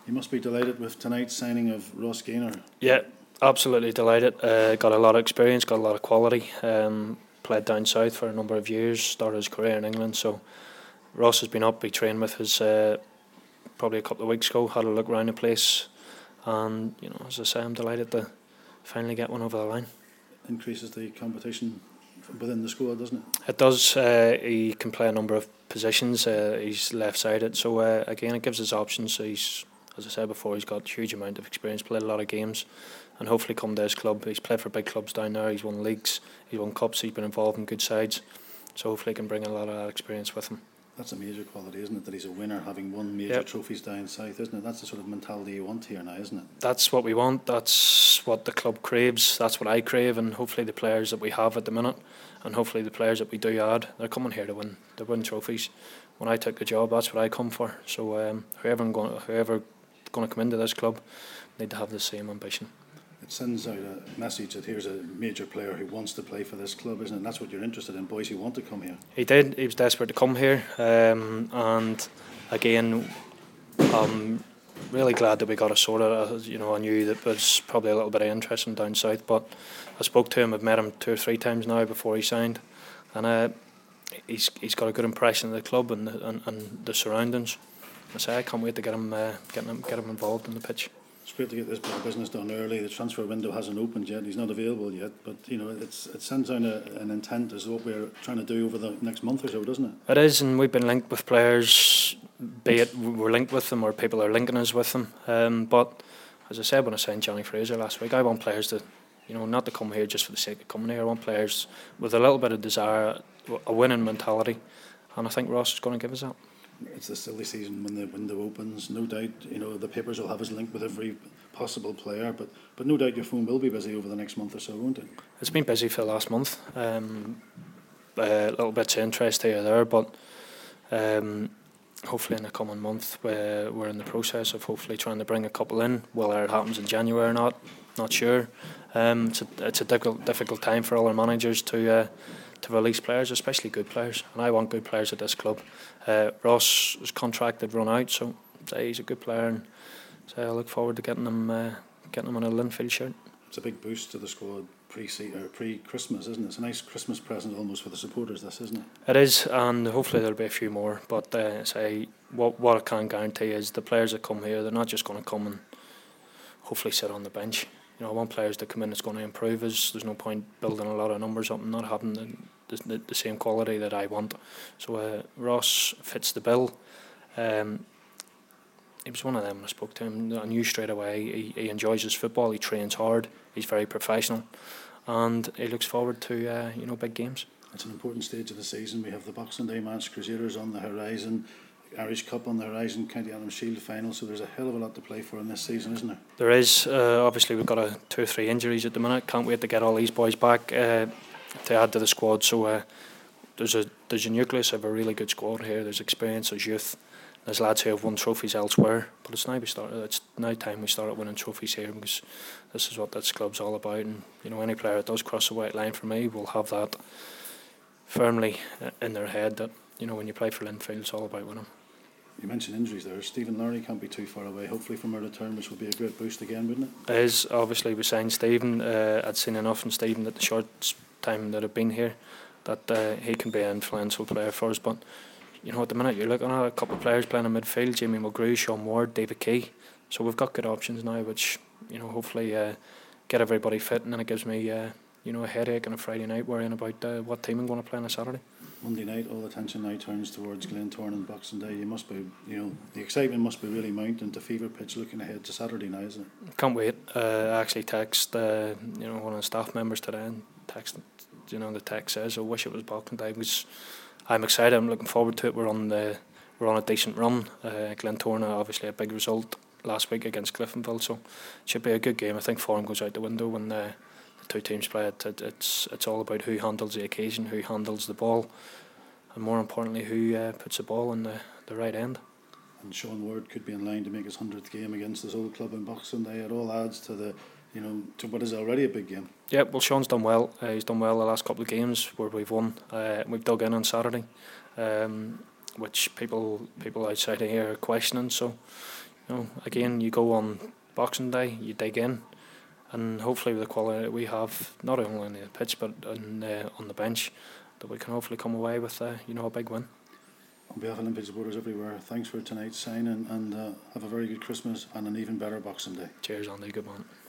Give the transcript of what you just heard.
You must be delighted with tonight's signing of Ross Gaynor. Yeah, absolutely delighted. Got a lot of experience, got a lot of quality. Played down south for a number of years, started his career in England. So Ross has been up. He trained with us probably a couple of weeks ago. Had a look around the place, and as I say, I'm delighted to finally get one over the line. Increases the competition within the squad, doesn't it? It does. He can play a number of positions. He's left-sided, so again, it gives us options. So he's, as I said before, he's got a huge amount of experience, played a lot of games, and hopefully come to his club. He's played for big clubs down there. He's won leagues, he's won cups, he's been involved in good sides. So hopefully he can bring a lot of that experience with him. That's a major quality, isn't it? That he's a winner, having won major trophies down south, isn't it? That's the sort of mentality you want here now, isn't it? That's what we want. That's what the club craves. That's what I crave, and hopefully the players that we have at the minute, and hopefully the players that we do add, they're coming here to win trophies. When I took the job, that's what I come for. So whoever going to come into this club need to have the same ambition. It sends out a message that here's a major player who wants to play for this club, isn't it? And that's what you're interested in, boys who want to come here. He did. He was desperate to come here, and again, I'm really glad that we got it sorted. I knew that was probably a little bit of interest down south, but I spoke to him. I've met him 2 or 3 times now before he signed, and he's got a good impression of the club and the surroundings. I can't wait to get him involved in the pitch. It's great to get this bit of business done early. The transfer window hasn't opened yet. He's not available yet, but it sends out an intent as what we're trying to do over the next month or so, doesn't it? It is, and we've been linked with players, be it we're linked with them or people are linking us with them. But as I said when I signed Johnny Fraser last week, I want players to, not to come here just for the sake of coming here. I want players with a little bit of desire, a winning mentality, and I think Ross is going to give us that. It's the silly season when the window opens. No doubt, the papers will have us linked with every possible player, but no doubt your phone will be busy over the next month or so, won't it? It's been busy for the last month. Little bits of interest here or there, but hopefully in the coming month we're in the process of hopefully trying to bring a couple in. Whether it happens in January or not sure. It's a difficult time for all our managers to release players, especially good players, and I want good players at this club. Ross' contract had run out, so he's a good player, and I look forward to getting him on a Linfield shirt. It's a big boost to the squad pre-Christmas, isn't it? It's a nice Christmas present almost for the supporters, this, isn't it? It is, and hopefully there'll be a few more. But what I can guarantee is the players that come here, they're not just going to come and hopefully sit on the bench. I want players that come in that's going to improve us. There's no point building a lot of numbers up and not having the same quality that I want. So Ross fits the bill. He was one of them when I spoke to him. I knew straight away he enjoys his football. He trains hard. He's very professional, and he looks forward to big games. It's an important stage of the season. We have the Boxing Day match, Crusaders on the horizon, Irish Cup on the horizon, County Antrim Shield final, so there's a hell of a lot to play for in this season, isn't there? There is. Obviously we've got 2 or 3 injuries at the minute. Can't wait to get all these boys back to add to the squad. So there's a nucleus of a really good squad here. There's experience, there's youth, there's lads who have won trophies elsewhere, but it's now time we start winning trophies here, because this is what this club's all about. And any player that does cross the white line for me will have that firmly in their head that when you play for Linfield, it's all about winning. You mentioned injuries there. Stephen Lowry can't be too far away, hopefully, from a return, which will be a great boost again, wouldn't it? It is. Obviously we signed Stephen. I'd seen enough from Stephen at the short time that I've been here that he can be an influential player for us. But at the minute you're looking at a couple of players playing in midfield: Jamie Mulgrew, Sean Ward, David Key. So we've got good options now, which hopefully get everybody fit, and then it gives me a headache on a Friday night worrying about what team I'm going to play on a Saturday. Monday night, all attention now turns towards Glentoran and Boxing Day. You must be, the excitement must be really mounting to fever pitch looking ahead to Saturday now, isn't it? Can't wait. I actually text one of the staff members today, and the text says, "I wish it was Boxing Day." Because I'm excited. I'm looking forward to it. We're on a decent run. Glentoran, obviously a big result last week against Cliftonville, so it should be a good game. I think form goes out the window when the 2 teams play. It's all about who handles the occasion, who handles the ball, and more importantly, who puts the ball in the right end. And Sean Ward could be in line to make his 100th game against his old club in Boxing Day. It all adds to to what is already a big game. Yeah, well, Sean's done well. He's done well the last couple of games where we've won. We've dug in on Saturday, which people outside of here are questioning. So, You know, again, you go on Boxing Day, you dig in, and hopefully with the quality that we have, not only on the pitch but on the bench, that we can hopefully come away with a big win. On behalf of Olympic supporters everywhere, thanks for tonight's signing, and have a very good Christmas and an even better Boxing Day. Cheers, Andy. Good man.